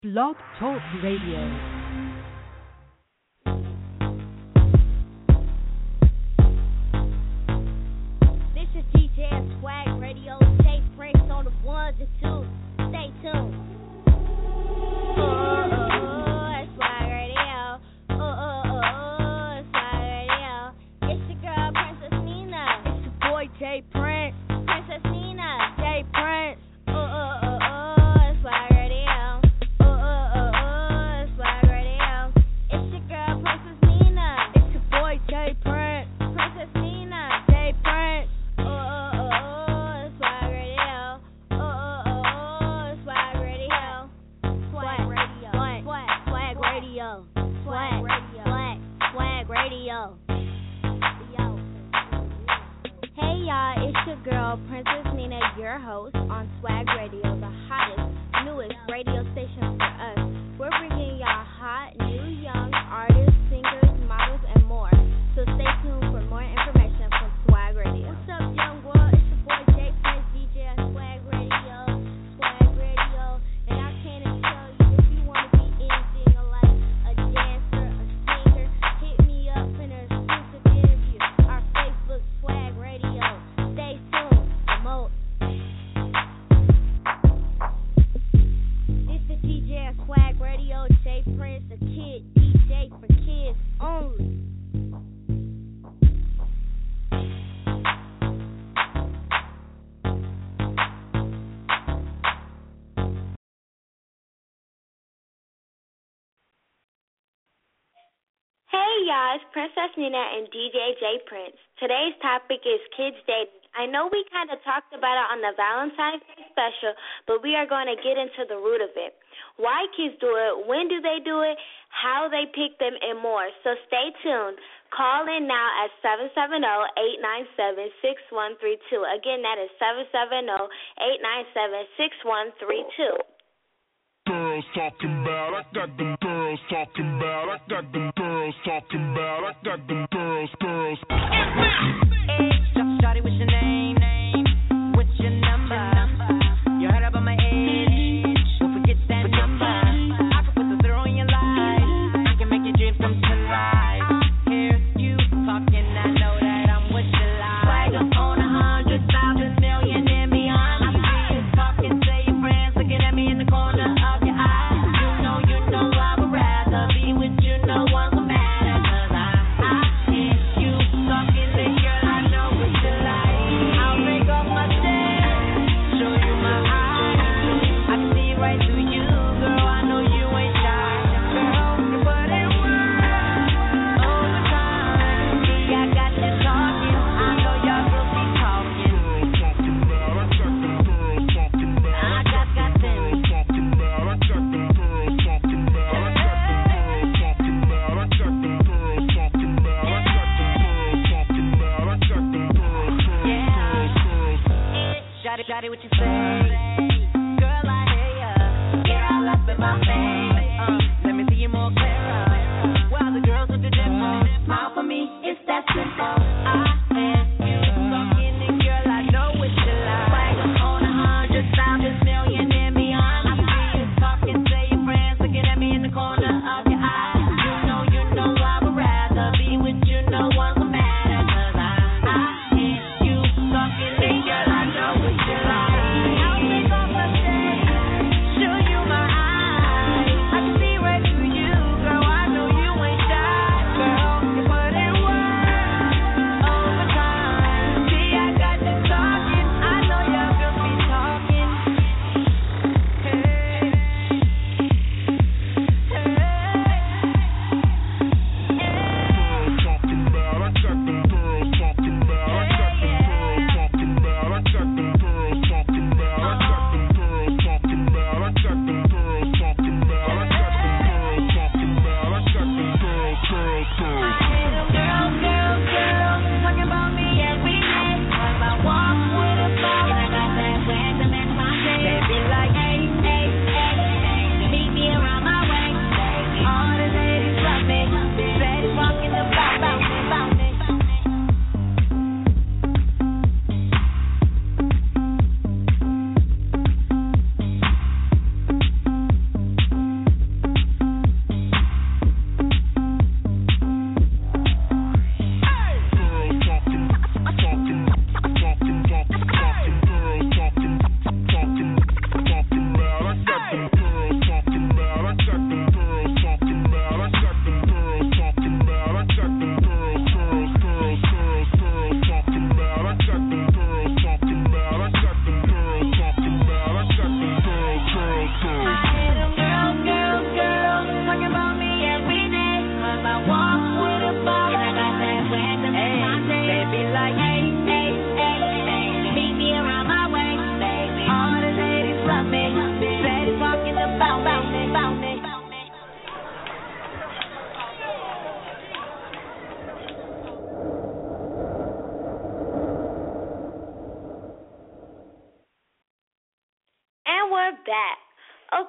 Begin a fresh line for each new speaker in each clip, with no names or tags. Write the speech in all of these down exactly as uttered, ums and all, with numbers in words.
Blog Talk Radio.
This is D J Swag Radio. Stay fresh on the ones and twos. Stay tuned. Oh, oh, oh, it's Swag Radio. Oh, oh, oh, oh, it's Swag Radio. It's your girl, Princess Nina. It's your boy, J Prince. Princess Nina, J Prince. Oh, oh, oh, oh, it's Swag Radio. Oh, oh, oh, oh, it's Swag Radio. It's your girl, Princess Nina. It's your boy, J Prince. Princess Nina, J Prince. Oh, oh, oh, oh, it's Swag Radio. Oh, oh, oh, oh, it's Swag Radio. Swag Radio. Swag, swag Radio. Swag Radio. Swag, swag Radio. Yo. Hey y'all, it's your girl, Princess Nina, your host on Swag Radio, the hottest, newest radio station for us. We're bringing y'all hot, new, young artists, singers, models, and more. So stay tuned for more information from Swag Radio. What's up, young world? It's your boy J Prince, D J at Swag Radio, Swag Radio. And I came to tell you, if you want to be anything like a dancer, a singer, hit me up in an exclusive interview. Our Facebook, Swag Radio. Stay tuned. Remote. This is D J at Swag Radio, J Prince, the kid, D J for kids only. Hey y'all, it's Princess Nina and D J J Prince. Today's topic is kids dating. I know we kind of talked about it on the Valentine's Day special, but we are going to get into the root of it. Why kids do it, when do they do it, how they pick them, and more. So stay tuned. Call in now at seven seven zero, eight nine seven, six one three two. Again, that is seven seven zero, eight nine seven, six one three two.
Girls talking about, I got them girls talking about, I got them girls talking about, I got them girls, girls.
Hey, shawty, what's your name? What's your number? You heard about my age? Don't forget that number. I can put the thrill in your life. I can make your dreams come to life. Hear you talking, I know that I'm what you like. Swag up on a hundred thousand million and beyond. I see you talking to your friends, looking at me in the corner of your eye. You know, you know I would rather be with you, no one will matter. Cause I, I hear you talking to girl, I know what you like. I'll make all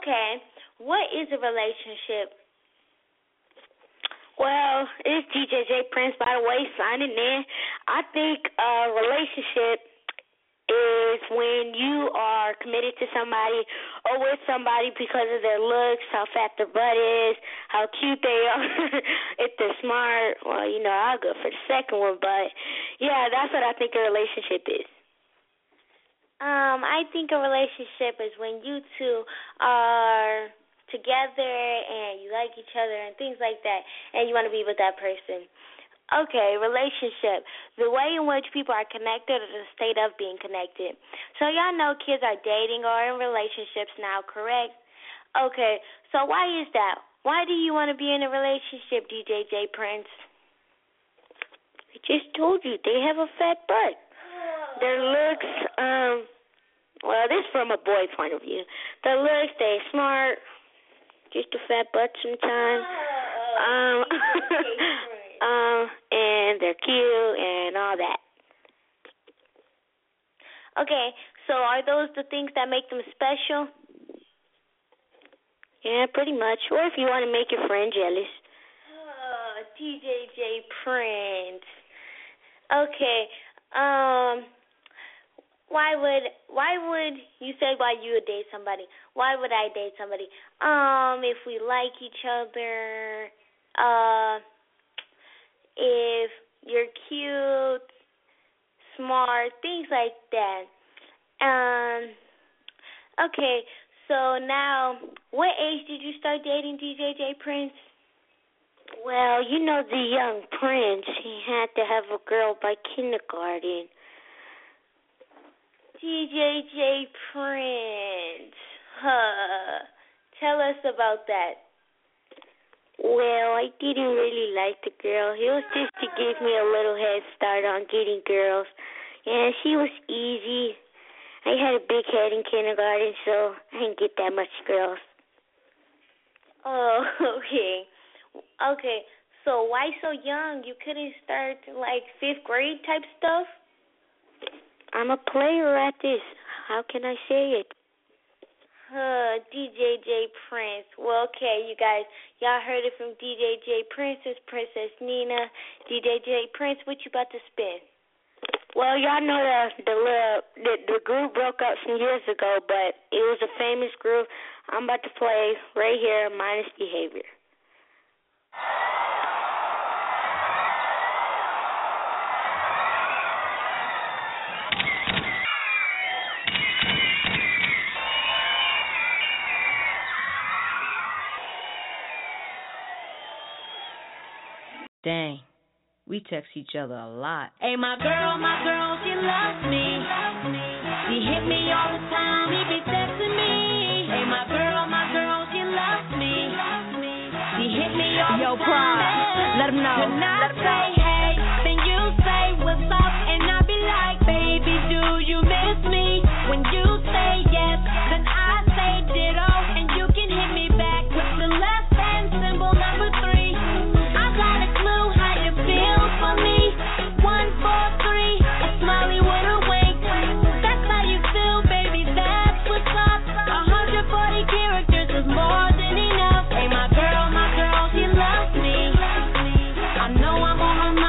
Okay, what is a relationship?
Well, it's D J J Prince, by the way, signing in. I think a relationship is when you are committed to somebody or with somebody because of their looks, how fat their butt is, how cute they are, if they're smart. Well, you know, I'll go for the second one, but, yeah, that's what I think a relationship is.
Um, I think a relationship is when you two are together and you like each other and things like that, and you want to be with that person. Okay, relationship, the way in which people are connected or the state of being connected. So y'all know kids are dating or in relationships now, correct? Okay, so why is that? Why do you want to be in a relationship, D J J Prince?
I just told you, they have a fat butt. Their looks, um, well, this is from a boy point of view. Their looks, they smart, just a fat butt sometimes. Um, um, and they're cute and all that.
Okay, so are those the things that make them special?
Yeah, pretty much. Or if you want to make your friend jealous.
Oh, D J J Prince. Okay, um, why would why would you say why you would date somebody? Why would I date somebody? Um, if we like each other, uh, if you're cute, smart, things like that. Um, okay, so now, what age did you start dating D J J Prince?
Well, you know the young prince, he had to have a girl by kindergarten.
D J J Prince, huh, tell us about that.
Well, I didn't really like the girl. It was just to give me a little head start on getting girls. Yeah, she was easy. I had a big head in kindergarten, so I didn't get that much girls.
Oh, okay. Okay, so why so young? You couldn't start like fifth grade type stuff?
I'm a player at this. How can I say it?
Uh, D J J Prince. Well, okay, you guys, y'all heard it from D J J Princess, Princess Nina. D J J Prince, what you about to spin?
Well, y'all know the the, the the group broke up some years ago, but it was a famous group. I'm about to play right here, Minus Behavior.
Dang, we text each other a lot.
Hey, my girl, my girl, she loves me. She hit me all the time, he be texting me. Hey, my girl, my girl, she loves me. She hit me all
Yo,
the time. Yo,
Prime, let him know.
When I say hey, then you say what's up, and I be like, baby, do you miss me? When you say yes, then I say ditto, and you can hit me back with the left hand symbol number three. I got a clue how you feel for me. One, four, three, a smiley with a wink. That's how you feel, baby, that's what's up. one hundred forty characters is more than enough. Hey, my girl, my girl, she loves me. I know I'm on her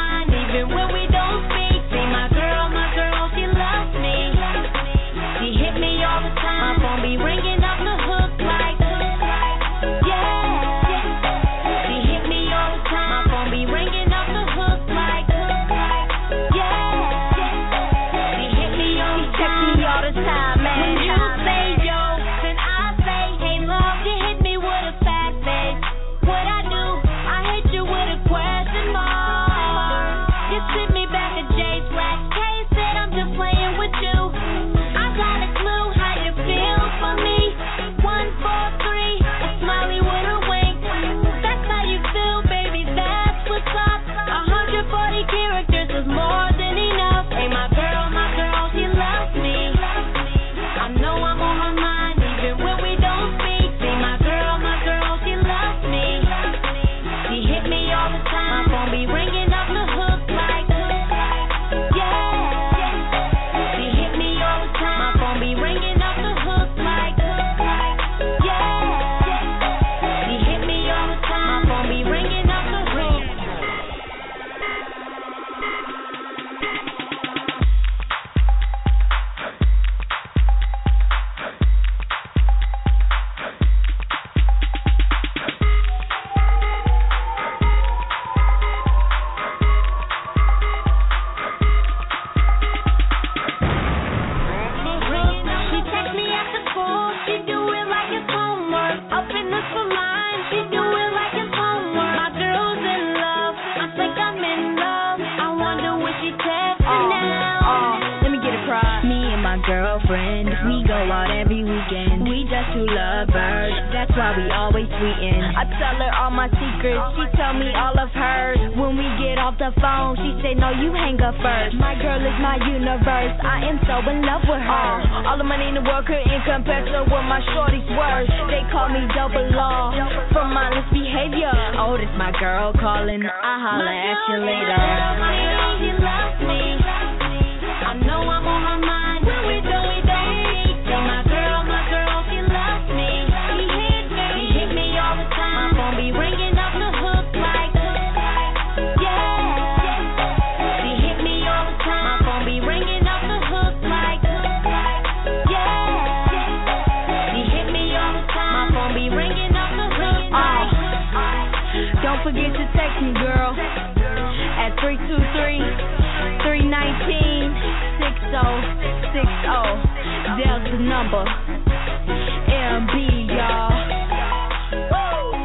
girlfriend. We go out every weekend. We just two lovers. That's why we always tweeting. I tell her all my secrets. She tell me all of hers. When we get off the phone, she say, no, you hang up first. My girl is my universe. I am so in love with her. Uh, all the money in the world couldn't compare to what my shorty's worth. They call me double law for mindless behavior. Oh, this my girl calling. I holla at you later. She loves me. I know I'm on her mind when we do we date. Say my girl, my girl, she loves me. She hit me, she hit me all the time. My phone be ringing off the hook like, yeah. She hit me all the time. My phone be ringing off the hook like, yeah. She hit me all the time. My phone be ringing off the hook like. Don't forget to text me, girl, at three two three, three one nine, six oh six oh. There's the number. M B, y'all. Woo!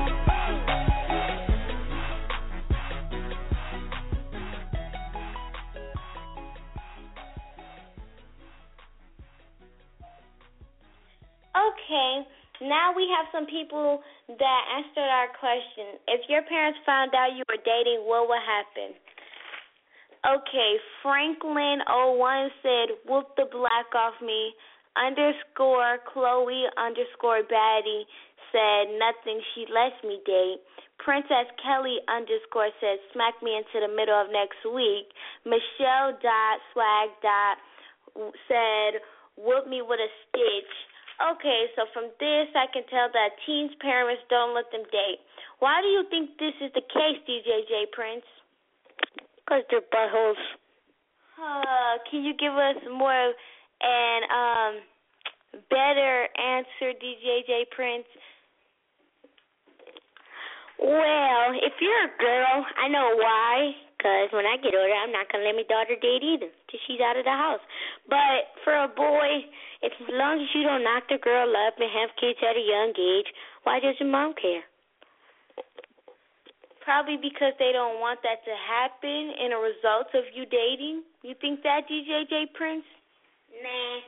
Okay, now we have some people that answered our question. If your parents found out you were dating, what would happen? Okay, Franklin oh one said, whoop the black off me. Underscore Chloe underscore Batty said, nothing, she lets me date. Princess Kelly underscore said, smack me into the middle of next week. Michelle dot swag dot said, whoop me with a stitch. Okay, so from this I can tell that teens' parents don't let them date. Why do you think this is the case, D J J Prince?
Because they're buttholes.
Uh, can you give us more an um better answer, D J J Prince?
Well, if you're a girl, I know why. Because when I get older, I'm not going to let my daughter date either till she's out of the house. But for a boy, if, as long as you don't knock the girl up and have kids at a young age, why does your mom care?
Probably because they don't want that to happen in a result of you dating. You think that, D J J Prince?
Nah.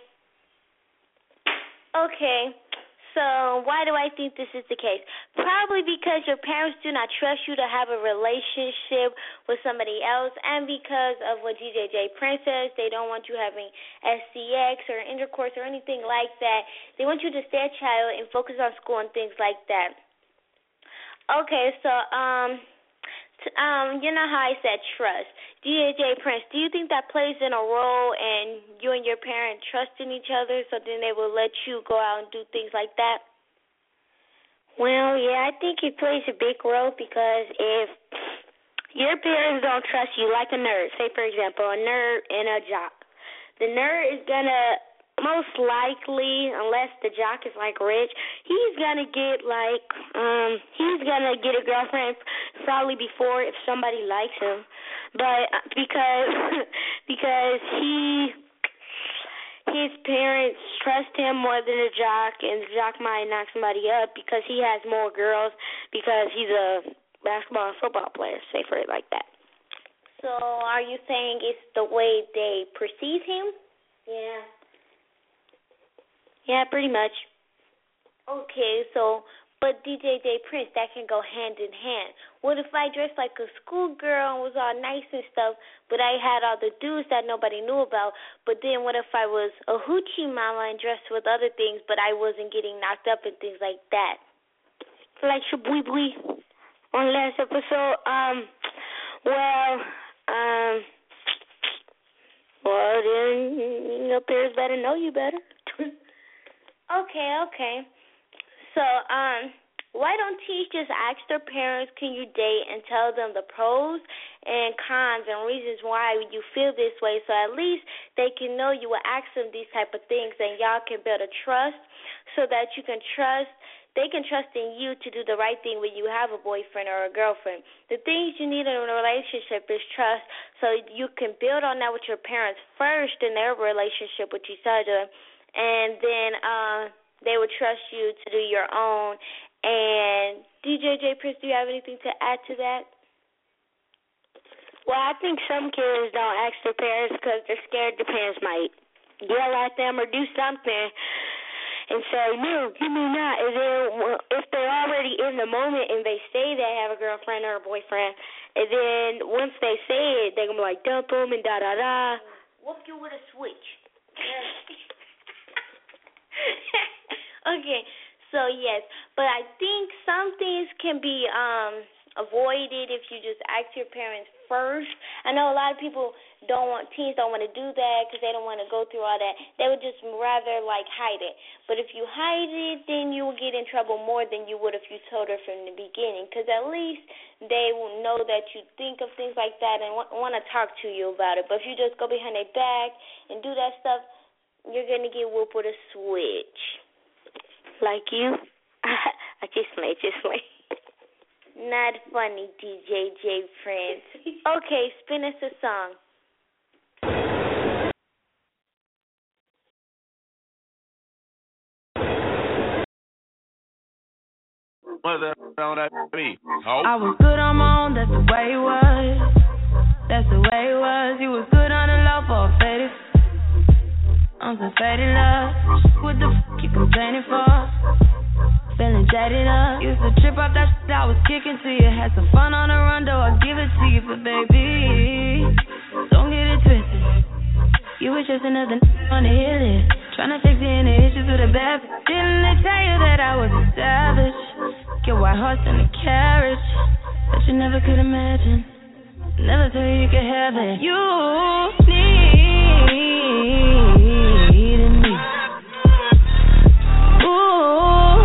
Okay, so why do I think this is the case? Probably because your parents do not trust you to have a relationship with somebody else, and because of what D J J Prince says, they don't want you having S C X or intercourse or anything like that. They want you to stay a child and focus on school and things like that. Okay, so, um, t- um, you know how I said trust. D J J Prince, do you think that plays in a role in you and your parent trusting each other so then they will let you go out and do things like that?
Well, yeah, I think it plays a big role because if your parents don't trust you, like a nerd, say, for example, a nerd and a jock, the nerd is going to most likely, unless the jock is like rich, he's gonna get like um he's gonna get a girlfriend probably before if somebody likes him, but because because he his parents trust him more than the jock, and the jock might knock somebody up because he has more girls because he's a basketball and football player, say for it like that.
So are you saying it's the way they perceive him?
Yeah. Yeah, pretty much.
Okay, so, but D J J Prince, that can go hand in hand. What if I dressed like a schoolgirl and was all nice and stuff, but I had all the dudes that nobody knew about, but then what if I was a hoochie mama and dressed with other things, but I wasn't getting knocked up and things like that?
Like Shabui Bui on last episode. Um, well, um, well, then your parents better know you better.
Okay, okay. So, um, why don't teens just ask their parents, can you date, and tell them the pros and cons and reasons why you feel this way, so at least they can know you will ask them these type of things, and y'all can build a trust so that you can trust, they can trust in you to do the right thing when you have a boyfriend or a girlfriend. The things you need in a relationship is trust, so you can build on that with your parents first in their relationship with each other, and then uh, they would trust you to do your own. And D J J Prince, do you have anything to add to that?
Well, I think some kids don't ask their parents because they're scared the parents might
yell at them or do something and say, no, give me that. And then if they're already in the moment and they say they have a girlfriend or a boyfriend, and then once they say it, they're going to be like, dump them and da-da-da.
Whoop you with a switch. Okay, so yes, but I think some things can be um avoided if you just ask your parents first. I know a lot of people don't want, teens don't want to do that because they don't want to go through all that. They would just rather, like, hide it. But if you hide it, then you will get in trouble more than you would if you told her from the beginning, because at least they will know that you think of things like that and want, want to talk to you about it. But if you just go behind their back and do that stuff, you're going to get whooped with a switch.
Like you? I just made, just made.
Not funny, D J J Prince. Okay, spin us a song.
Mother on that beat.
I was good on my own, that's the way it was. That's the way it was. You was good on the low for a faded. I'm some faded love. What the f you complaining for? Feeling jaded up. Used to trip off that shit I was kicking to you. Had some fun on the run, though I give it to you. But baby, don't get it twisted. You was just another n- on the hit list. Tryna fix any issues with a bad bitch. Didn't they tell you that I was a savage? Get white horse in the carriage. But you never could imagine. Never thought you could have it. You needed me. Ooh.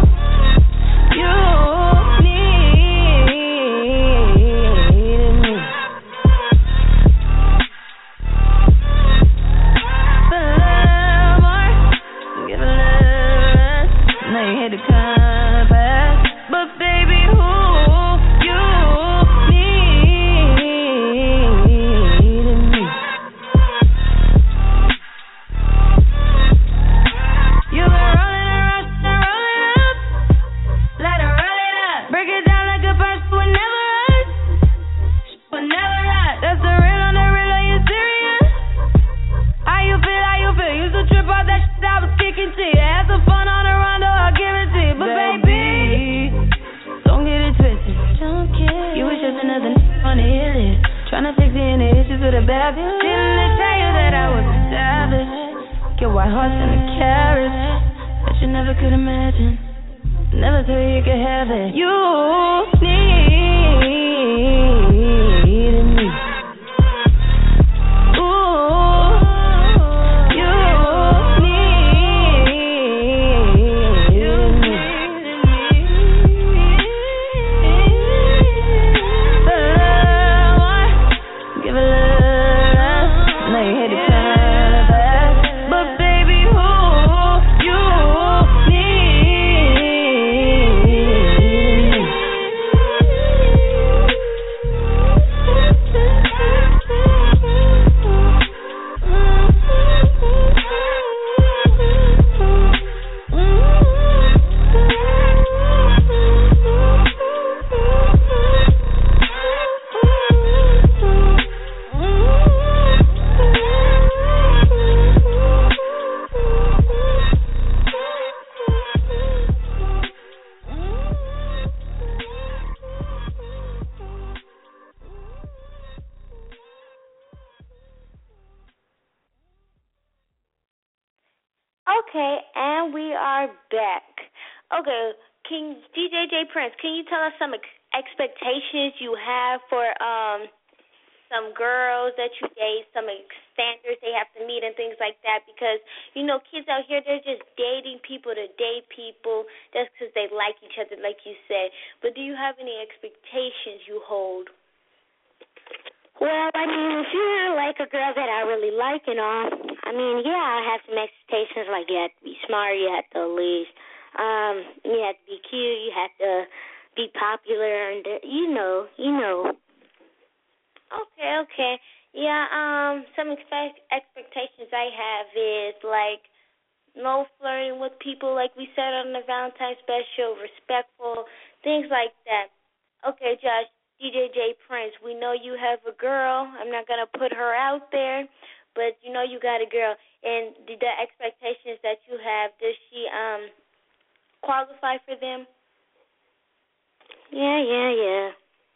Okay, and we are back. Okay, can D J J Prince, can you tell us some ex- expectations you have for um some girls that you date, some standards they have to meet and things like that? Because, you know, kids out here, they're just dating people to date people. That's because they like each other, like you said. But do you have any expectations you hold?
Well, I mean, if you're like a girl that I really like and all, I mean, yeah, I have some expectations. Like, you have to be smart, you have to at least, um, you have to be cute, you have to be popular, and uh, you know, you know.
Okay, okay. Yeah, um, some expect- expectations I have is, like, no flirting with people, like we said on the Valentine's special, respectful, things like that. Okay, Josh, D J J Prince, we know you have a girl. I'm not going to put her out there,
but you know you got a girl, and the, the expectations that you have, does she um qualify for them?
Yeah, yeah, yeah.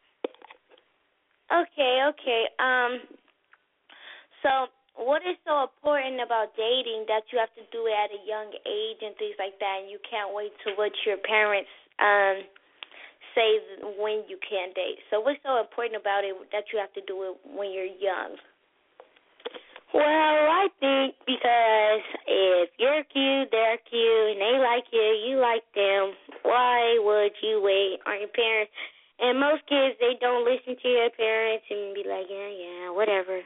Okay, okay. Um, so what is so important about dating that you have to do it at a young age and things like that, and you can't wait to what your parents um say when you can date? So what's so important about it that you have to do it when you're young?
Well, I think because if you're cute, they're cute, and they like you, you like them, why would you wait on your parents? And most kids, they don't listen to your parents and be like, yeah, yeah, whatever.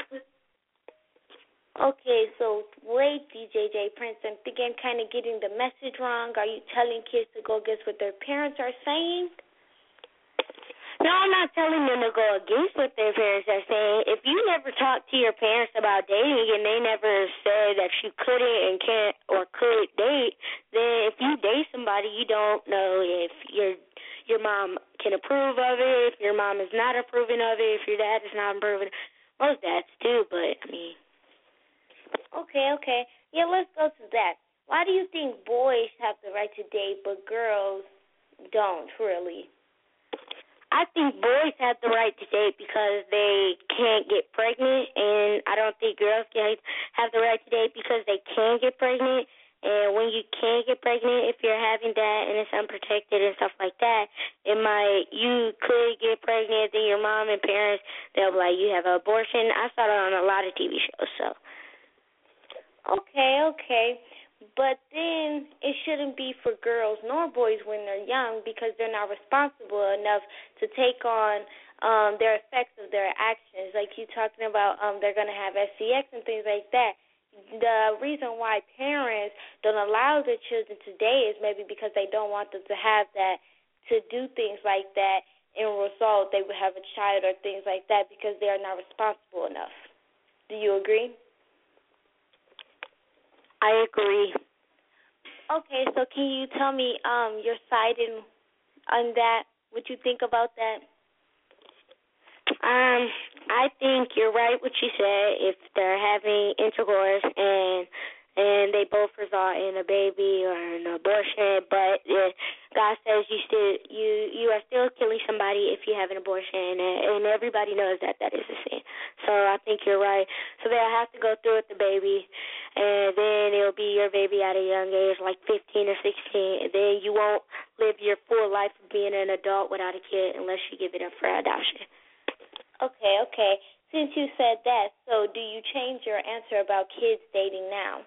Okay, so wait, D J J Prince, I'm thinking I'm kind of getting the message wrong. Are you telling kids to go against what their parents are saying?
No, I'm not telling them to go against what their parents are saying. If you never talked to your parents about dating and they never said that you couldn't and can't or could date, then if you date somebody, you don't know if your your mom can approve of it, if your mom is not approving of it, if your dad is not approving. Most dads do, but I mean.
Okay, okay. Yeah, let's go to that. Why do you think boys have the right to date but girls don't, really?
I think boys have the right to date because they can't get pregnant, and I don't think girls can have the right to date because they can get pregnant. And when you can get pregnant, if you're having that and it's unprotected and stuff like that, it might, you could get pregnant, then your mom and parents, they'll be like, you have an abortion. I saw that on a lot of T V shows, so.
Okay, okay. But then it shouldn't be for girls nor boys when they're young because they're not responsible enough to take on um, their effects of their actions. Like you talking about um, they're going to have S C X and things like that. The reason why parents don't allow their children to date is maybe because they don't want them to have that, to do things like that. In result, they would have a child or things like that because they are not responsible enough. Do you agree?
I agree.
Okay, so can you tell me um, your side in, on that, what you think about that?
Um, I think you're right what you said. If they're having intercourse and and they both result in a baby or an abortion, but uh, God says you still you you are still killing somebody if you have an abortion, and, and everybody knows that that is a sin. So I think you're right. So they'll have to go through with the baby, and then it'll be your baby at a young age, like fifteen or sixteen, and then you won't live your full life of being an adult without a kid unless you give it up for adoption.
Okay, okay. Since you said that, so do you change your answer about kids dating now?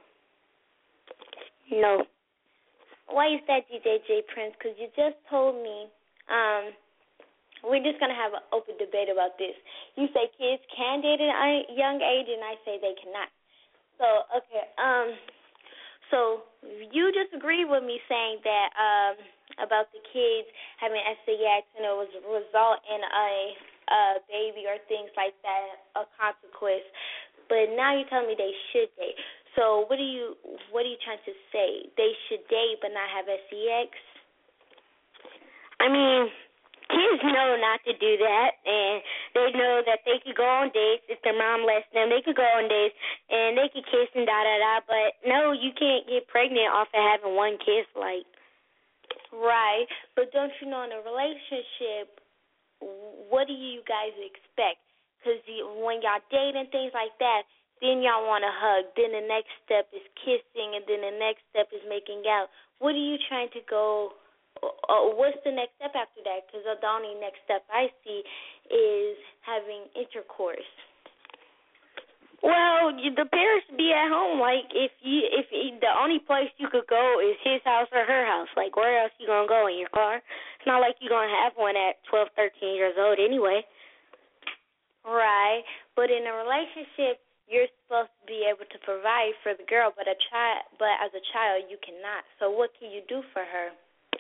No.
Why is that, D J J Prince? Because you just told me, um, we're just going to have an open debate about this. You say kids can date at a young age, and I say they cannot. So, okay, um, so you disagree with me saying that um, about the kids having S C X and it was a result in a, a baby or things like that, a consequence. But now you're telling me they should date. So what are you what are you trying to say? They should date but not have S C X?
I mean, kids know not to do that, and they know that they could go on dates if their mom lets them. They could go on dates, and they could kiss and da-da-da, but no, you can't get pregnant off of having one kiss, like.
Right, but don't you know in a relationship, what do you guys expect? Because when y'all date and things like that, then y'all want to hug. Then the next step is kissing, and then the next step is making out. What are you trying to go, uh, what's the next step after that? Because the only next step I see is having intercourse.
Well, the parents be at home. Like, if you, if you, the only place you could go is his house or her house. Like, where else you going to go? In your car? It's not like you're going to have one at twelve, thirteen years old anyway.
Right, but in a relationship, you're supposed to be able to provide for the girl, but a child, but as a child, you cannot. So what can you do for her?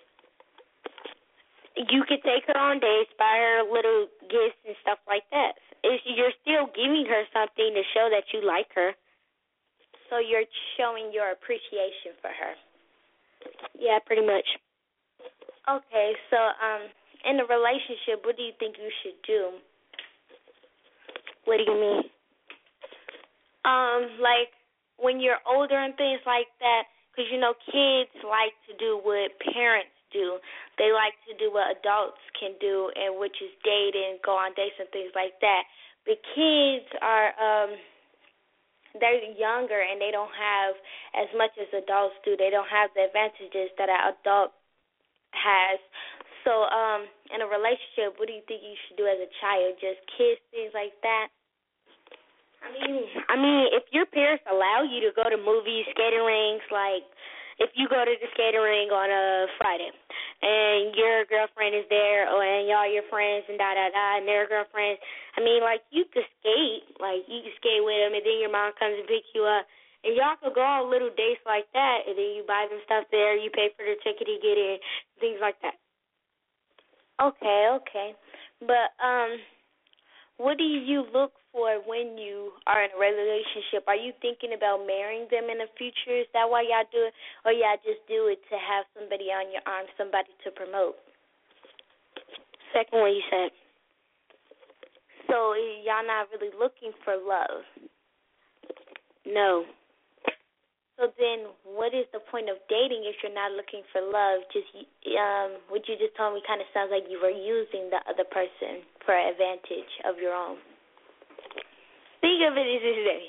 You could take her on dates, buy her little gifts and stuff like that. It's, you're still giving her something to show that you like her.
So you're showing your appreciation for her.
Yeah, pretty much.
Okay, so um, in a relationship, what do you think you should do?
What do you mean?
Um, like when you're older and things like that, because, you know, kids like to do what parents do. They like to do what adults can do, and which is date and go on dates and things like that. But kids are, um, they're younger and they don't have as much as adults do. They don't have the advantages that an adult has. So, um, in a relationship, what do you think you should do as a child? Just kiss, things like that? I mean, I mean, if your parents allow you to go to movies, skating rinks, like if you go to the skating rink on a Friday and your girlfriend is there, or and y'all your friends and da da da, and their girlfriends, I mean, like you could skate, like you could skate with them, and then your mom comes and pick you up, and y'all could go on little dates like that, and then you buy them stuff there, you pay for the ticket to get in, things like that. Okay, okay, but um, what do you look for when you are in a relationship? Are you thinking about marrying them in the future? Is that why y'all do it? Or y'all just do it to have somebody on your arm, somebody to promote? Second one you said. So y'all not really looking for love? No. So then what is the point of dating if you're not looking for love? Just um, what you just told me kind of sounds like you were using the other person for advantage of your own. Think of it as this way.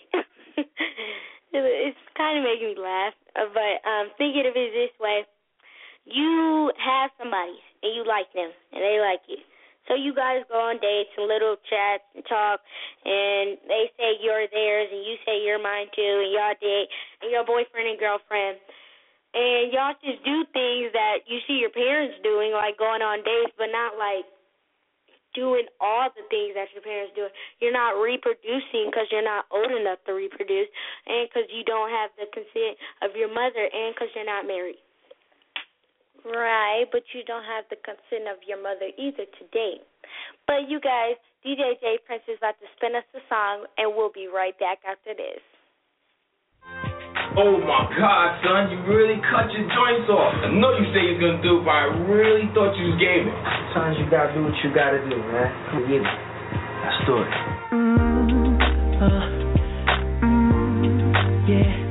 It's kind of making me laugh, but um, think of it this way. You have somebody, and you like them, and they like you. So you guys go on dates and little chats and talk, and they say you're theirs, and you say you're mine too, and y'all date, and your boyfriend and girlfriend. And y'all just do things that you see your parents doing, like going on dates, but not like doing all the things that your parents do. You're not reproducing because you're not old enough to reproduce, and because you don't have the consent of your mother, and because you're not married. Right, but you don't have the consent of your mother either to date. But you guys, D J J Prince is about to spin us a song, and we'll be right back after this.
Oh my God, son, you really cut your joints off. I know you say you're gonna do it, but I really thought you was gaming.
Sometimes you gotta do what you gotta do, man. Come get it. Let's do it.
Mm, uh, mm, yeah.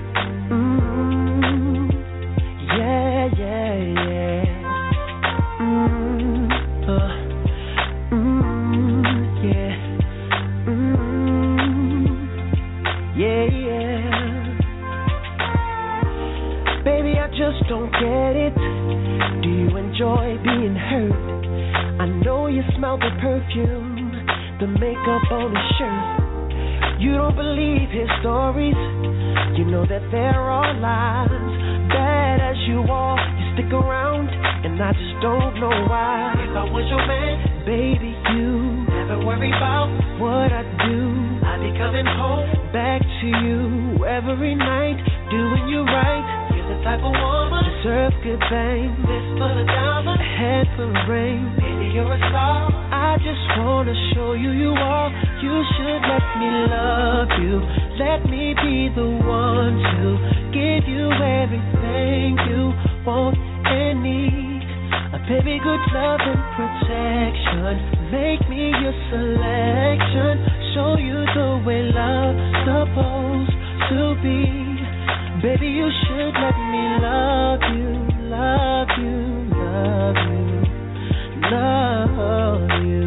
Mm, yeah, yeah, yeah. Mm, uh, mm, yeah. Mm, yeah, yeah. Baby, I just don't get it. Do you enjoy being hurt? I know you smell the perfume, the makeup on his shirt. You don't believe his stories. You know that there are lies. Bad as you are, you stick around, and I just don't know why. If I was your man, baby, you never worry about what I do. I'd be coming home back to you every night, doing you right. The type of woman deserves good things. This full of diamonds, a head full of rain. Baby, you're a star. I just wanna show you you are. You should let me love you. Let me be the one to give you everything you want and need. A baby, good love and protection. Make me your selection. Show you the way love's supposed to be. Baby, you should let me love you, love you, love you, love you,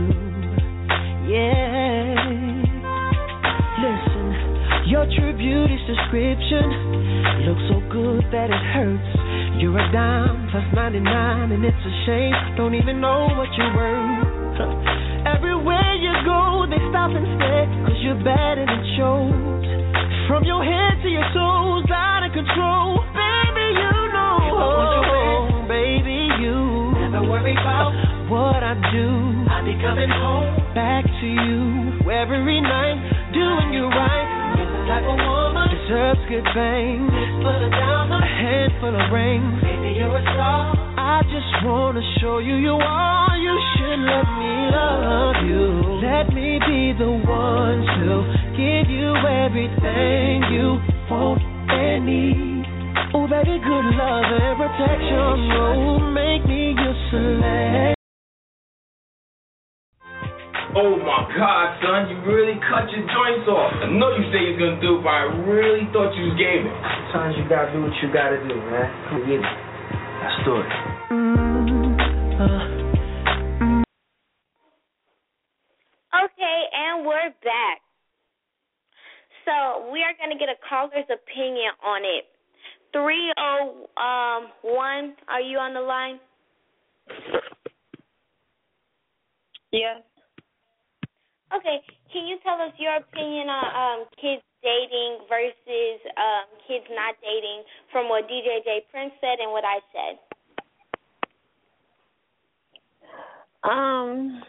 yeah. Listen, your true beauty's description looks so good that it hurts. You're a dime plus ninety-nine, and it's a shame, don't even know what you're worth. Everywhere you go, they stop and stare, cause you're bad and it shows. From your head to your toes, out of control. Baby, you know. If I want your man, baby, you never worry about what I do. I'll be coming home back to you every night, doing you right. You're the type of woman deserves good things. This full of diamonds, a handful of rings. Baby, you're a star. I just wanna show you you are. You should let me love you. Let me be the one to give you everything you want and need. Oh, baby, good love and protection. Oh, make me your select.
Oh my God, son, you really cut your joints off. I know you say you're gonna do it, but I really thought you was gaming.
Sometimes you gotta do what you gotta do, man. Forgive me. Let's do it.
Okay, and we're back. So we are gonna get a caller's opinion on it. Three oh one, are you on the line?
Yes.
Okay, can you tell us your opinion on um, kids dating versus um, kids not dating from what D J J Prince said and what I said?
Um.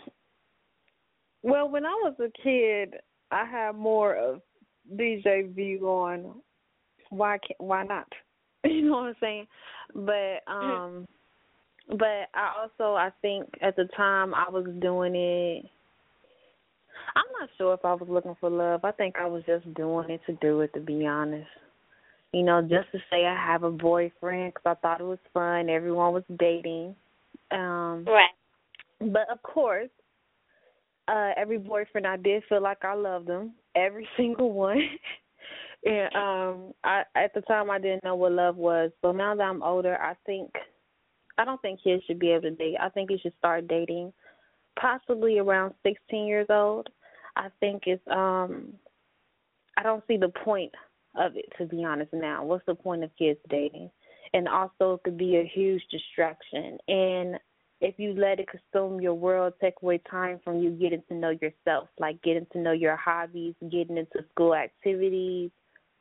Well, when I was a kid, I had more of D J view on why can't, why not? You know what I'm saying? But um, but I also I think at the time I was doing it. I'm not sure if I was looking for love. I think I was just doing it to do it, to be honest. You know, just to say I have a boyfriend because I thought it was fun. Everyone was dating. Um,
right.
But, of course, uh, every boyfriend I did feel like I loved them, every single one. and um, I, at the time I didn't know what love was. But now that I'm older, I think, I don't think kids should be able to date. I think you should start dating possibly around sixteen years old. I think it's, um, I don't see the point of it, to be honest now. What's the point of kids dating? And also it could be a huge distraction. And if you let it consume your world, take away time from you getting to know yourself, like getting to know your hobbies, getting into school activities,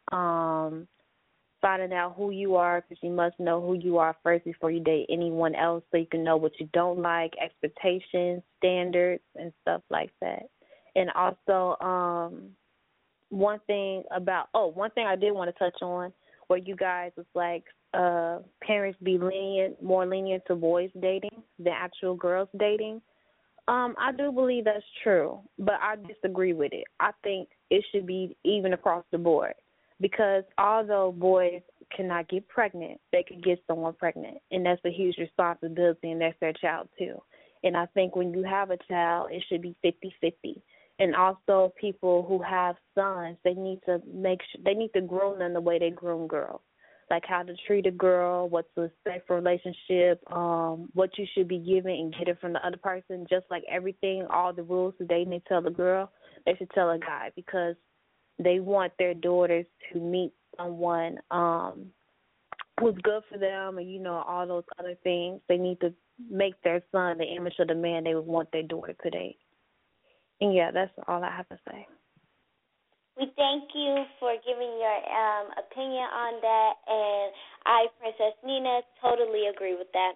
um, finding out who you are, because you must know who you are first before you date anyone else so you can know what you don't like, expectations, standards, and stuff like that. And also, um, one thing about, oh, one thing I did want to touch on where you guys was like uh, parents be lenient, more lenient to boys dating than actual girls dating. Um, I do believe that's true, but I disagree with it. I think it should be even across the board because although boys cannot get pregnant, they could get someone pregnant, and that's a huge responsibility, and that's their child too. And I think when you have a child, it should be fifty-fifty. And also people who have sons, they need to make sure, they need to groom them the way they groom girls, like how to treat a girl, what to expect from a relationship, um, what you should be giving and getting from the other person, just like everything, all the rules that they may tell a girl, they should tell a guy because they want their daughters to meet someone um, who's good for them and, you know, all those other things. They need to make their son the image of the man they would want their daughter to date. And, yeah, that's all I have to say.
We thank you for giving your um, opinion on that, and I, Princess Nina, totally agree with that.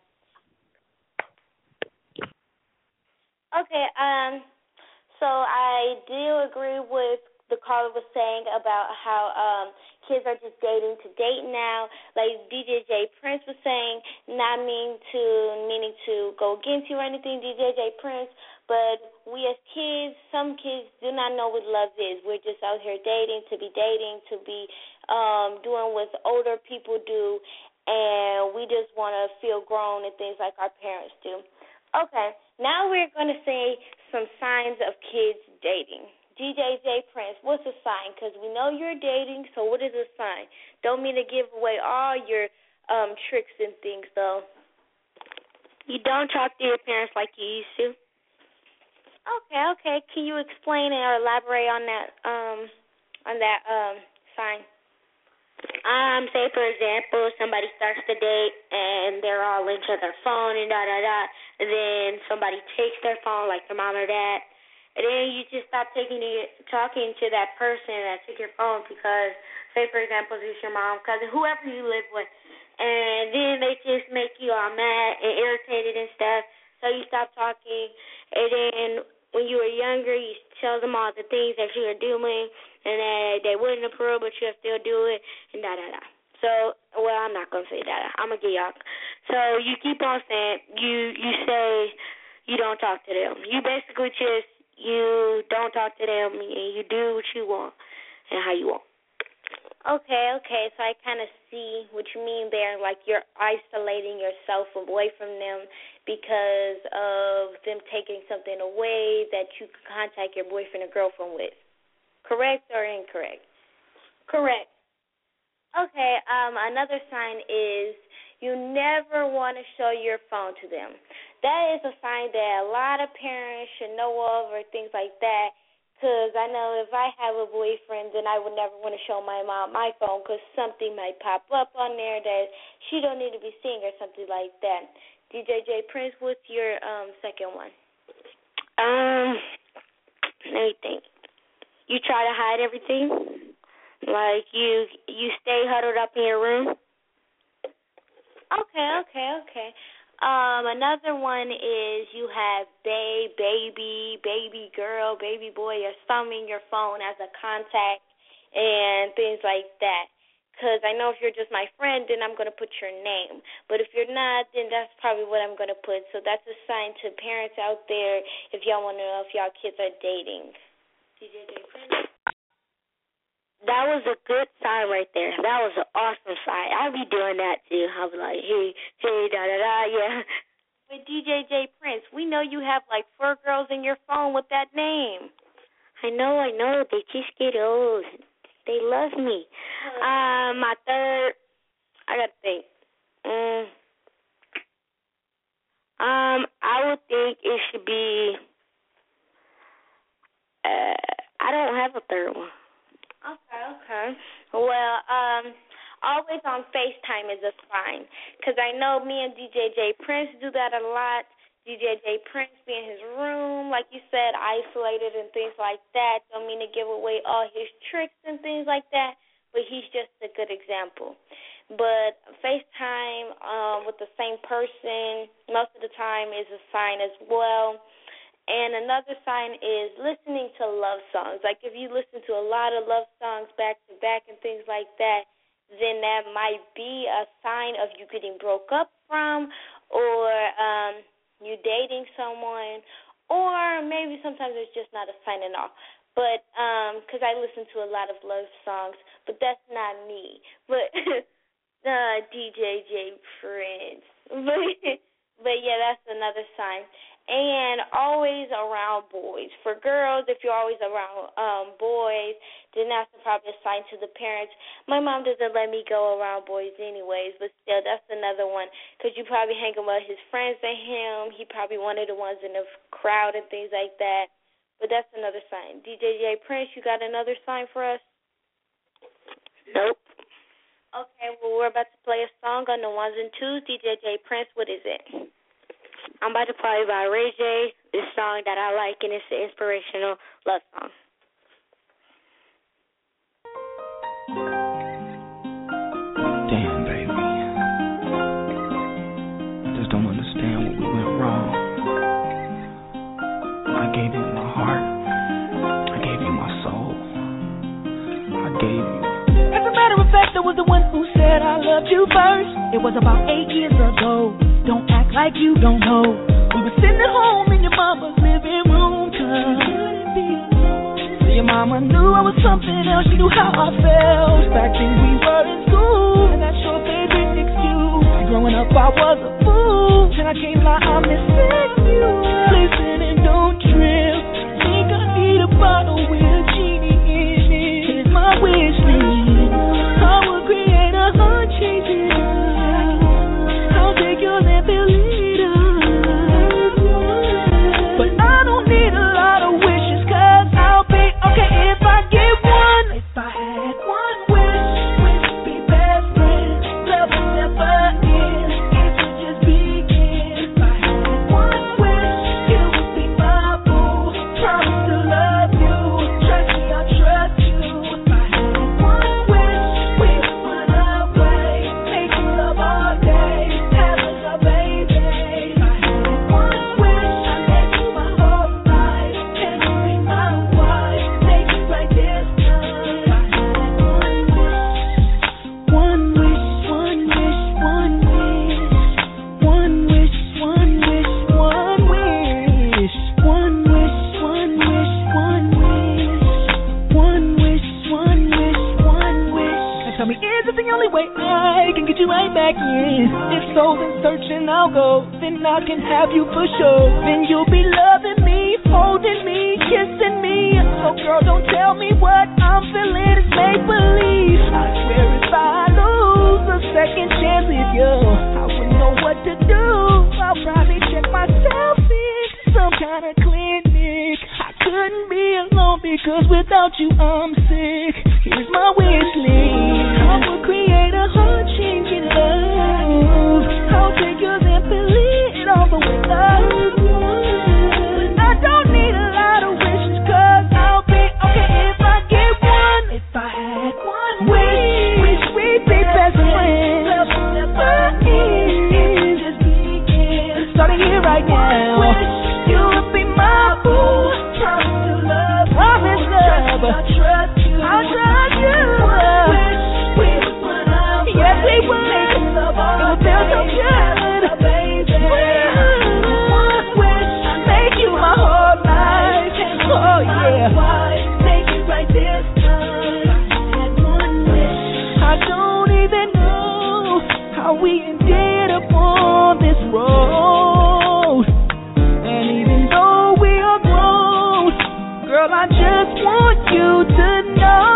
Okay, um, so I do agree with the caller was saying about how um, kids are just dating to date now. Like D J J Prince was saying, not mean to meaning to go against you or anything, D J J Prince. But we as kids, some kids do not know what love is. We're just out here dating to be dating, to be um, doing what older people do, and we just want to feel grown and things like our parents do. Okay, now we're going to say some signs of kids dating. D J J Prince, what's a sign? Because we know you're dating, so what is a sign? Don't mean to give away all your um, tricks and things, though.
You don't talk to your parents like you used to.
Okay, okay. Can you explain or elaborate on that um on that um sign?
Um, say for example, somebody starts the date and they're all into their phone and da da da, and then somebody takes their phone, like their mom or dad, and then you just stop taking it, talking to that person that took your phone because, say for example, it's your mom, cousin, whoever you live with, and then they just make you all mad and irritated and stuff. So you stop talking, and then when you were younger, you tell them all the things that you were doing, and that they wouldn't approve, but you'll still do it, and da-da-da. So, well, I'm not going to say that. I'm going to get y'all. So you keep on saying, you, you say you don't talk to them. You basically just, you don't talk to them, and you do what you want and how you want.
Okay, okay, so I kind of see what you mean there, like you're isolating yourself away from them because of them taking something away that you can contact your boyfriend or girlfriend with. Correct or incorrect? Correct. Okay, um, another sign is you never want to show your phone to them. That is a sign that a lot of parents should know of or things like that, because I know if I have a boyfriend, then I would never want to show my mom my phone because something might pop up on there that she don't need to be seeing or something like that. D J J Prince, what's your um second one?
Um, let me think. You try to hide everything? Like you you stay huddled up in your room?
Okay, okay, okay. Um, another one is you have babe, baby, baby girl, baby boy, or something in your phone as a contact and things like that. Because I know if you're just my friend, then I'm going to put your name. But if you're not, then that's probably what I'm going to put. So that's a sign to parents out there if y'all want to know if y'all kids are dating. D J J Prince?
That was a good sign right there. That was an awesome sign. I'll be doing that too. I'll be like, hey, hey, da da da, yeah.
But D J J Prince, we know you have like four girls in your phone with that name.
I know, I know. They just get old. They love me. Um, my third, I gotta think. Um, um, I would think it should be. Uh, I don't have a third one.
Okay, okay. Well, um, always on FaceTime is a sign, because I know me and D J J Prince do that a lot. D J J Prince be in his room, like you said, isolated and things like that. Don't mean to give away all his tricks and things like that, but he's just a good example. But FaceTime um, with the same person most of the time is a sign as well. And another sign is listening to love songs. Like if you listen to a lot of love songs back to back and things like that, then that might be a sign of you getting broke up from, or um, you dating someone, or maybe sometimes it's just not a sign at all. But because um, I listen to a lot of love songs, but that's not me. But uh, D J J Prince. But, but yeah, that's another sign. And always around boys. For girls, if you're always around um, boys, then that's probably a sign to the parents. My mom doesn't let me go around boys anyways, but still, that's another one. Because you probably hang with his friends and him. He probably one of the ones in the crowd and things like that. But that's another sign. D J J Prince, you got another sign for us?
Nope.
Okay, well, we're about to play a song on the ones and twos. D J J Prince, what is it?
I'm about to play by Ray J, this song that I like, and it's an inspirational love song.
Damn, baby. I just don't understand what we went wrong. I gave you my heart. I gave you my soul. I gave you.
As a matter of fact, I was the one who said I loved you first. It was about eight years ago. Don't act like you don't know. We were sitting at home in your mama's living room. So your mama knew I was something else. She knew how I felt. Back then we were in school, and that's your favorite excuse. Growing up I was a fool, and I can't lie, I'm missing you. Listen and don't trip. Think I need a bottle with a genie in it. Here's my wish list. I will create a heart changing. I'll take yours and fill it up. But I don't need a lot of wishes, cause I'll be okay if I get one. If I had one wish, we'd be best friends. Love will never end, it would just begin. If I had one wish, it would be my boo. Promise to love you, trust me, I'll trust you. If I had one wish, we would run away, make love all day, have us a baby. If I had one wish, I'd let you my whole life, and you'd be my wife, make it like this time. If I had one wish, one wish, one wish, one wish, one wish, one wish, one wish, one wish, one wish, one wish, one wish, one wish. Now tell me, is it the only way I can get you right back in? If so, then searching, I'll go. Then I can have you for sure. Then you'll be loving me, holding me, kissing me. So girl, don't tell me what I'm feeling is make believe. I swear if I lose a second chance with you, I wouldn't know what to do. I'll probably check myself in some kind of clinic. I couldn't be alone because without you I'm sick. Here's my wish list. I will create a heart-changing love. I'll take yours and fill it all the way up. But I don't need a lot of wishes, cause I'll be okay if I get one. If I had one wish, wish we'd be best friends. But it just begin. Starting here right now. Wish you would be my boo. Promise to love, promise love. I trust you, I trust you. Wish we would put up, yes we would. Make love all it would feel so good, baby. Wish I make you my whole life. Oh yeah. Take it right this time. Had one wish. I don't even know how we ended up on this road. And even though we are grown, girl, I just want you to know.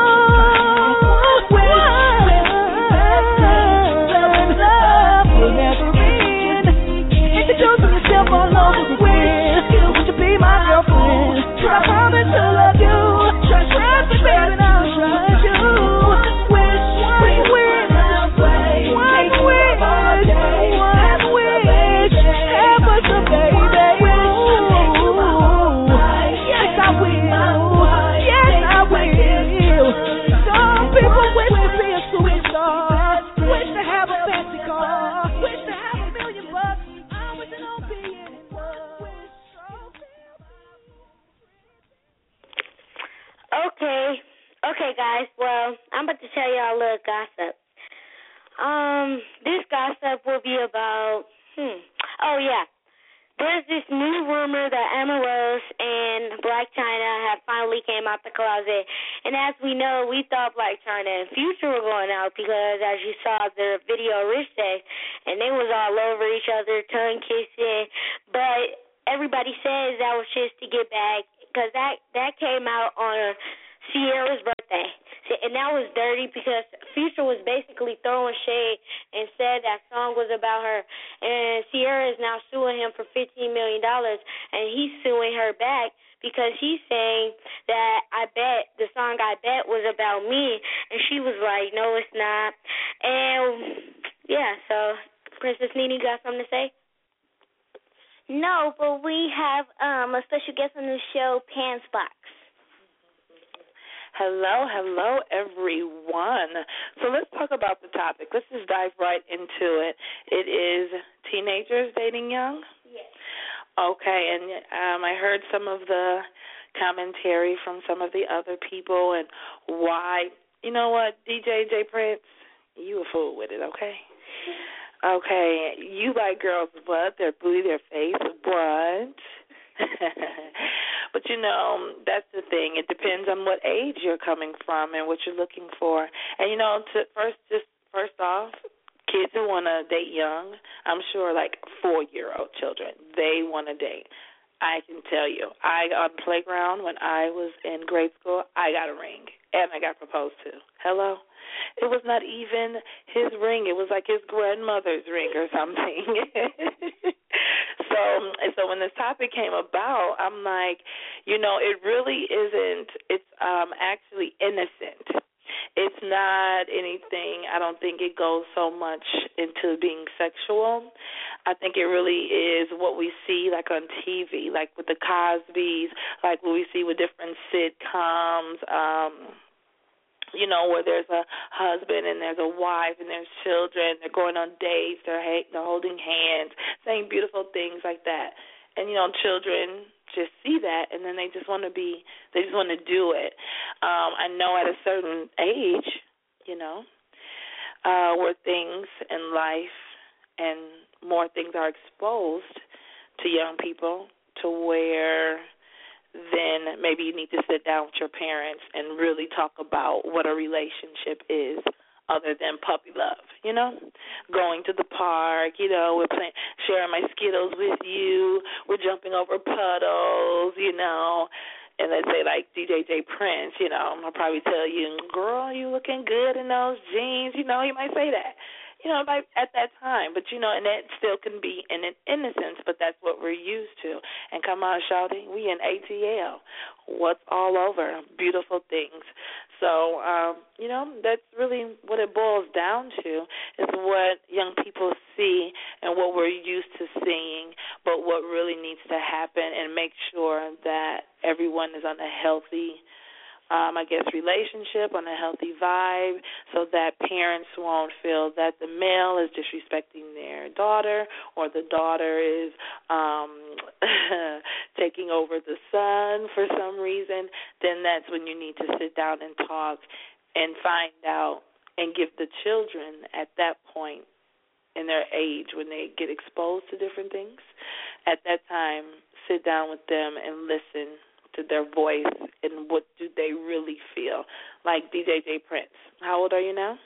Love will never end. Introducing yourself all over again. Would you be my girlfriend? I promise to love you. Trust, trust me, baby, and I'll trust you. Wish we win. One wish, one wish. Have us a baby. Yes, I will. Yes, I will. Some people wish to be a superstar. Wish to have a fancy car. Wish to have a million bucks. I wish it don't be any worse.
Okay. Okay, guys. Well, I'm about to tell y'all a little gossip. Um, this gossip will be about, hmm. Oh, yeah. There's this new rumor that Amber Rose and Blac Chyna have finally came out the closet. And as we know, we thought Blac Chyna and Future were going out because, as you saw the video Rich Day, and they was all over each other, tongue kissing. But everybody says that was just to get back because that, that came out on Sierra's birthday. And that was dirty because Future was basically throwing shade and said that song was about her. And Sierra is now suing him for fifteen million dollars, and he's suing her back because he's saying that I bet, the song I bet was about me. And she was like, no, it's not. And, yeah, so, Princess Nene, got something to say?
No, but we have um, a special guest on the show, Pansbox.
Hello, hello, everyone. So let's talk about the topic. Let's just dive right into it. It is teenagers dating young?
Yes.
Okay, and um, I heard some of the commentary from some of the other people and why. You know what, D J J Prince, you a fool with it, okay? Okay, you like girls' butt, their booty, their face, what? But, you know, that's the thing. It depends on what age you're coming from and what you're looking for. And, you know, to first, just first off, kids who want to date young, I'm sure like four-year-old children, they want to date. I can tell you, I on the playground when I was in grade school, I got a ring, and I got proposed to. Hello? It was not even his ring. It was like his grandmother's ring or something. so, and so when this topic came about, I'm like, you know, it really isn't. It's um, actually innocent. It's not anything. I don't think it goes so much into being sexual. I think it really is what we see, like on T V, like with the Cosbys, like what we see with different sitcoms. Um, you know, where there's a husband and there's a wife and there's children. They're going on dates. They're, they're holding hands, saying beautiful things like that. And, you know, children just see that, and then they just want to be, they just want to do it. Um, I know at a certain age, you know, uh, where things in life and more things are exposed to young people to where then maybe you need to sit down with your parents and really talk about what a relationship is other than puppy love, you know? going to the park. You know, we're playing, sharing my Skittles with you. We're jumping over puddles, you know. And let's say like D J J Prince, you know, I'll probably tell you, girl, you looking good in those jeans. You know, he might say that, you know, like at that time. But, you know, and that still can be in an innocence, but that's what we're used to. And come on, shawty, we in A T L. What's all over? Beautiful things. So, um, you know, that's really what it boils down to is what young people see and what we're used to seeing, but what really needs to happen and make sure that everyone is on a healthy, um, I guess, relationship, on a healthy vibe, so that parents won't feel that the male is disrespecting their daughter or the daughter is um, taking over the son for some reason. Then that's when you need to sit down and talk and find out and give the children at that point in their age when they get exposed to different things, at that time, sit down with them and listen to their voice and what do they really feel. Like D J J Prince. How old are you now?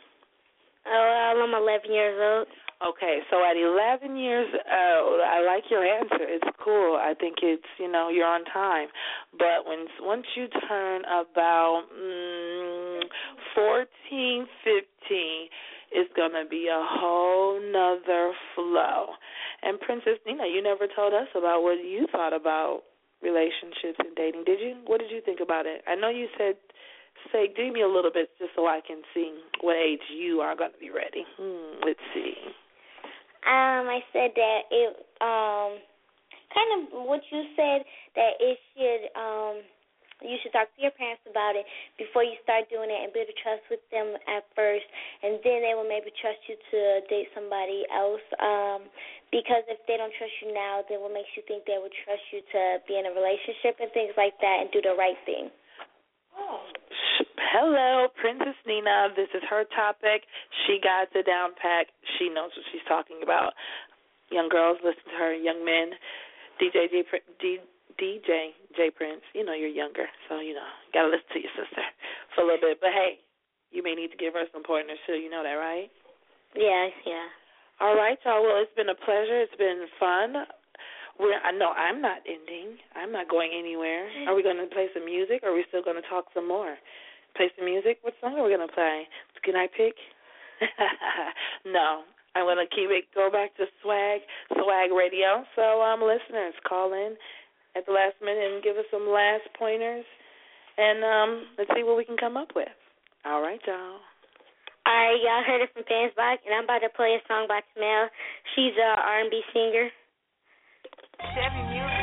Oh, I'm eleven years old.
Okay, so at eleven years old, I like your answer. It's cool. I think it's, you know, you're on time. But when once you turn about mm, fourteen, fifteen, it's going to be a whole nother flow. And Princess Nina, you never told us about what you thought about relationships and dating. Did you? What did you think about it? I know you said, say, give me a little bit just so I can see what age you are going to be ready. Hmm, let's see.
Um, I said that it, um, kind of what you said, that it should, um, you should talk to your parents about it before you start doing it and build a trust with them at first, and then they will maybe trust you to date somebody else. Um, because if they don't trust you now, then what makes you think they would trust you to be in a relationship and things like that and do the right thing?
Oh. Hello, Princess Nina. This is her topic. She got the down pack. She knows what she's talking about. Young girls, listen to her. Young men, D J J, D, D J J Prince. You know you're younger, so you know you gotta listen to your sister for a little bit. But hey, you may need to give her some pointers too. You know that, right?
Yeah, yeah.
All right, y'all. Well, it's been a pleasure. It's been fun. We're, I know I'm not ending. I'm not going anywhere. Are we going to play some music, or are we still going to talk some more? Play some music? What song are we going to play? Can I pick? No. I'm going to keep it, go back to Swag, Swag Radio. So, um, listeners, call in at the last minute and give us some last pointers, and um, let's see what we can come up with. All right, y'all.
All right, y'all heard it from Pans Bach, and I'm about to play a song by Tamel. She's a R and B singer.
Chevy music.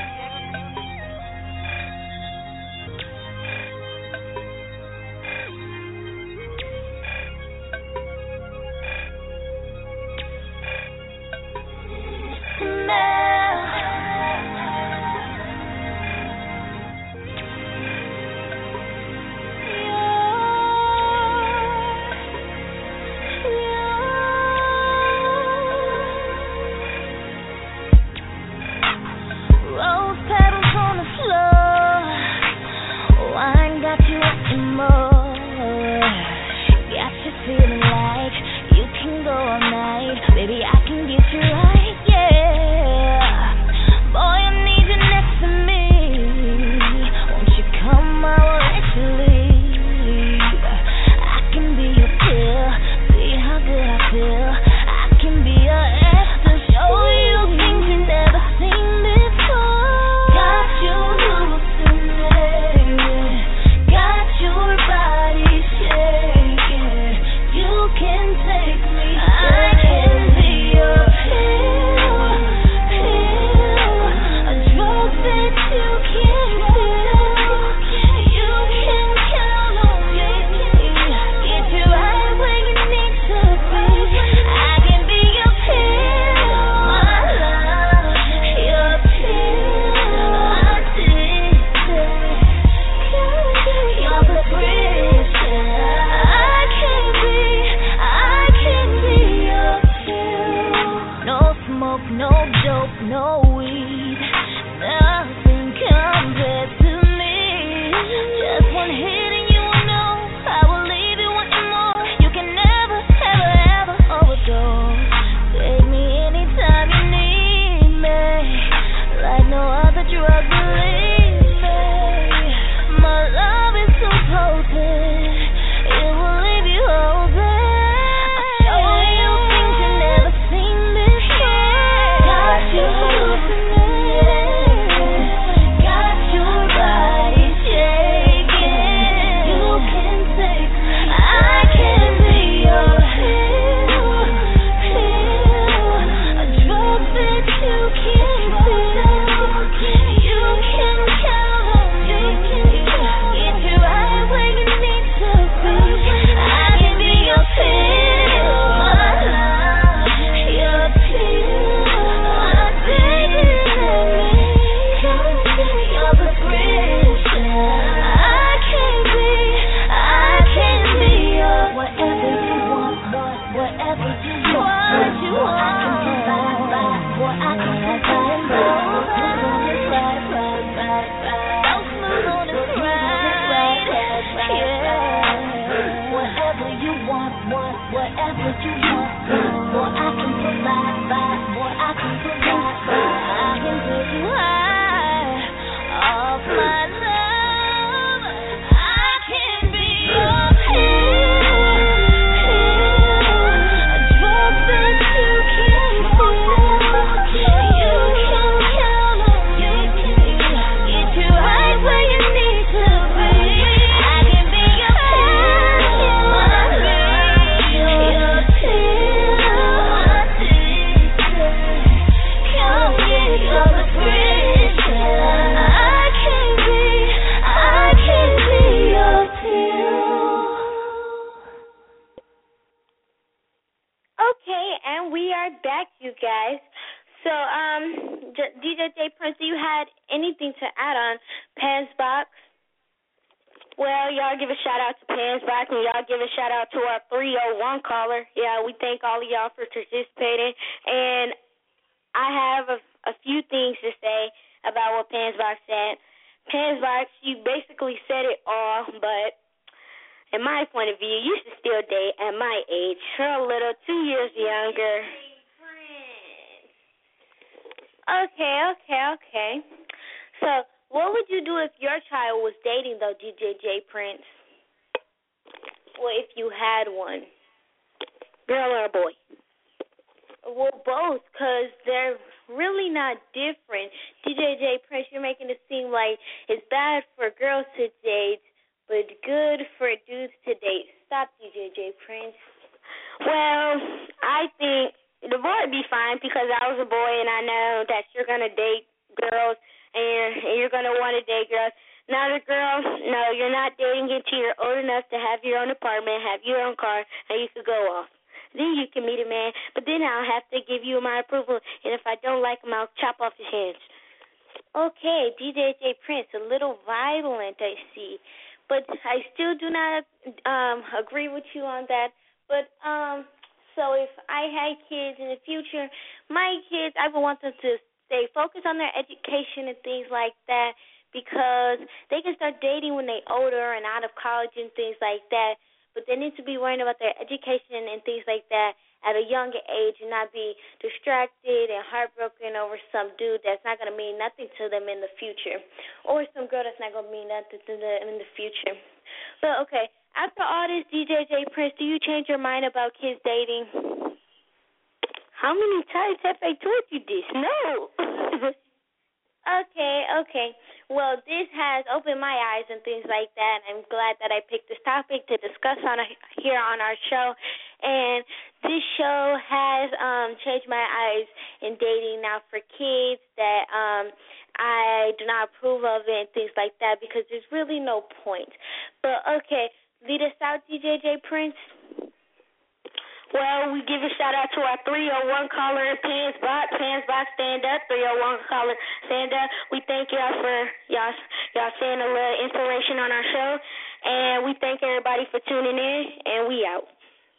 guys. So, um, J- D J J Prince, do you had anything to add on Pansbox? Well, y'all give a shout out to Pansbox, and y'all give a shout out to our three oh one caller. Yeah, we thank all of y'all for participating. And I have a, a few things to say about what Pansbox said. Pansbox, you basically said it all, but in my point of view, you should still date at my age. You're a little, two years younger. Okay, okay, okay. So, what would you do if your child was dating, though, D J J Prince? Well, if you had one. Girl or a boy? Well, both, because they're really not different. D J J Prince, you're making it seem like it's bad for girls to date, but good for dudes to date. Stop, D J J Prince. Well, I think the boy would be fine because I was a boy and I know that you're going to date girls and you're going to want to date girls. Now the girl, no, you're not dating until you're old enough to have your own apartment, have your own car, and you could go off. Then you can meet a man, but then I'll have to give you my approval, and if I don't like him, I'll chop off his hands. Okay, D J J Prince, a little violent, I see. But I still do not um, agree with you on that. But, um, so if I had kids in the future, my kids, I would want them to stay focused on their education and things like that because they can start dating when they're older and out of college and things like that. But they need to be worrying about their education and things like that at a younger age and not be distracted and heartbroken over some dude that's not going to mean nothing to them in the future or some girl that's not going to mean nothing to them in the future. But, okay, after all this, D J J Prince, do you change your mind about kids dating? How many times have I told you this? No. Okay, okay. Well, this has opened my eyes and things like that. I'm glad that I picked this topic to discuss on a, here on our show. And this show has um, changed my eyes in dating now for kids that um, I do not approve of it and things like that because there's really no point. But, okay, lead us out, D J J Prince. Well, we give a shout-out to our three oh one caller, Pansbox, Pansbox, stand up, three oh one caller, stand up. We thank y'all for y'all, y'all saying a little inspiration on our show, and we thank everybody for tuning in, and we out.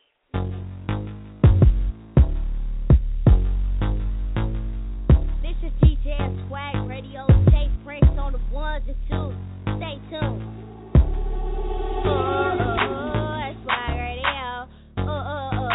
This is D J Swag Radio, stay fresh on the ones and twos. Stay tuned. Oh, oh, oh, it's Swag Radio. Oh, oh, oh.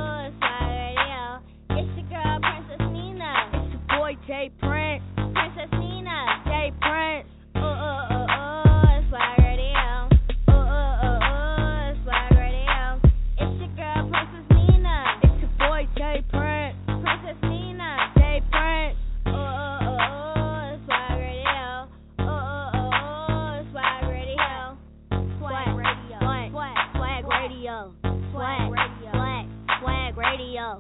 J Prince, Princess Nina, J Prince, oh, oh, oh, oh, it's Swag Radio, oh, oh, oh, oh, it's Swag Radio, it's your girl, Princess Nina, it's your boy, J Prince, Princess Nina, J Prince, oh, oh, oh, oh, it's Swag Radio, oh, oh, oh, oh, it's Swag Radio, Swag Radio, Swag, Swag Radio, Swag Radio, Swag, Swag Radio.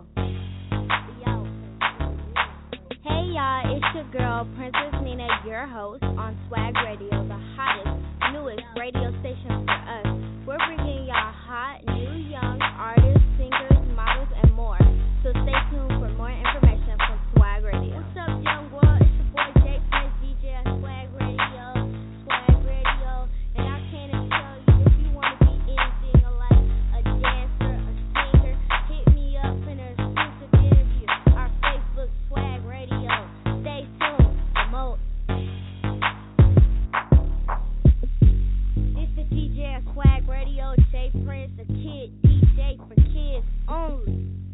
Hey y'all, it's your girl, Princess Nina, your host on Swag Radio, the hottest, newest radio station for us. We're bringing y'all hot, new, young artists, singers, models, and more. So stay tuned for more information from Swag Radio. What's up, young world? It's your boy J Prince, D J at Swag Radio, Swag Radio. And I came to tell you, if you want to be anything like a dancer, a singer, hit me up in an exclusive interview. Our Facebook, Swag Radio. Stay tuned. Remote. This is D J at Swag Radio, J Prince, a kid D J for kids only.